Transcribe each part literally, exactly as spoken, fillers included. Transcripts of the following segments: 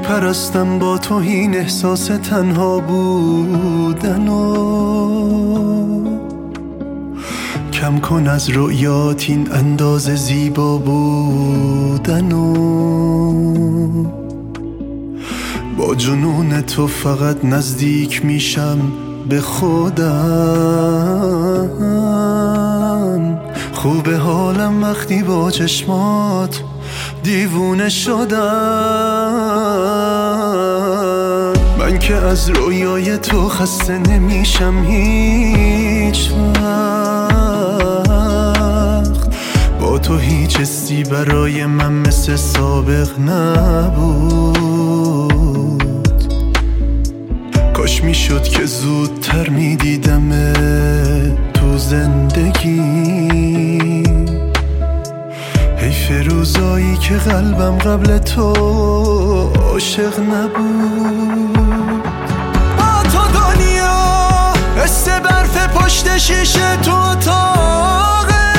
میپرستم با تو این احساس تنها بودن و کم کن از رؤیات این اندازه زیبا بودن و با جنون تو فقط نزدیک میشم به خودم. خوبه حالم وقتی با چشمات دیوونه شدم. من که از رویای تو خسته نمیشم هیچ وقت. با تو هیچ حسی برای من مثل سابق نبود. کاش میشد که زودتر میدیدم تو زندگی. حیف روزایی که قلبم قبل تو عاشق نبود. با تو دنیا حس برف پشت شیشه تو اتاقه.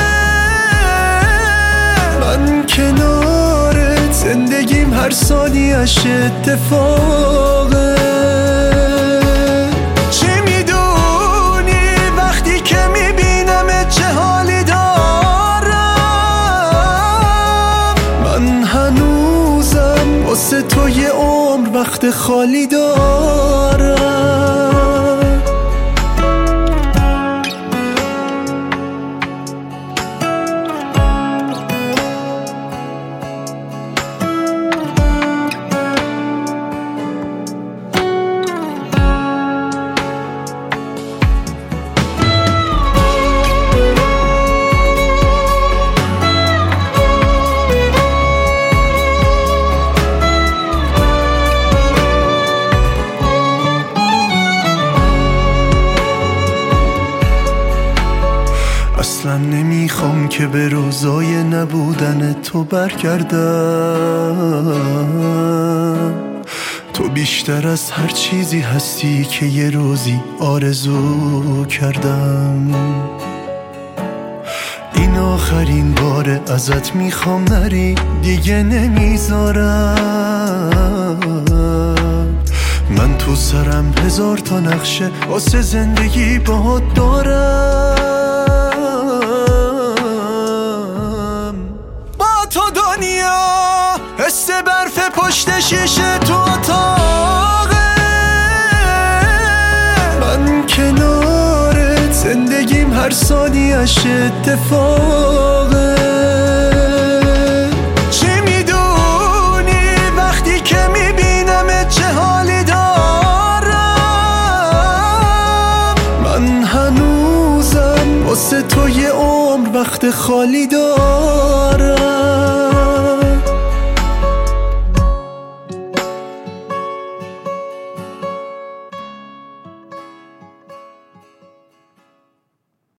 من کنارت زندگیم هر ثانیه‌اش اتفاقه. چی میدونی وقتی که میبینم چه حالی دارم. من هنوزم واسه تو یه عمر وقت خالی دارم. اصلا نمیخوام که به روزای نبودن تو برگردم. تو بیشتر از هر چیزی هستی که یه روزی آرزو کردم. این آخرین بار ازت میخوام نری، دیگه نمیذارم. من تو سرم هزار تا نقشه واسه زندگی باهات دارم. تو دنیا حس برف پشت شیشه تو اتاقه. من کنارت زندگیم هر ثانیه‌اش اتفاقه. چی میدونی وقتی که میبینم چه حالی دارم. من هنوزم واسه تو یه عمر وقت خالی دارم.